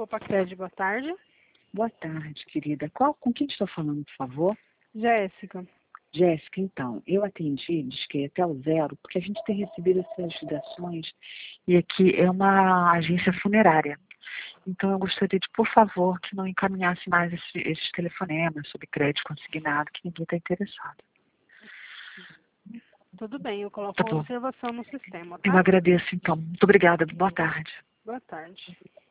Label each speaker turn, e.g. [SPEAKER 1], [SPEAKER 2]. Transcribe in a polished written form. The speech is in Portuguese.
[SPEAKER 1] Copacred, boa tarde.
[SPEAKER 2] Boa tarde, querida. Com quem estou falando, por favor?
[SPEAKER 1] Jéssica.
[SPEAKER 2] Jéssica, então, eu atendi, disquei até o 0, porque a gente tem recebido essas ligações e aqui é uma agência funerária. Então, eu gostaria de, por favor, que não encaminhasse mais esses telefonemas sobre crédito consignado, que ninguém está interessado.
[SPEAKER 1] Tudo bem, eu coloco
[SPEAKER 2] Tá
[SPEAKER 1] uma
[SPEAKER 2] bom.
[SPEAKER 1] observação no sistema, tá?
[SPEAKER 2] Eu agradeço, então. Muito obrigada. Boa tarde.
[SPEAKER 1] Boa tarde.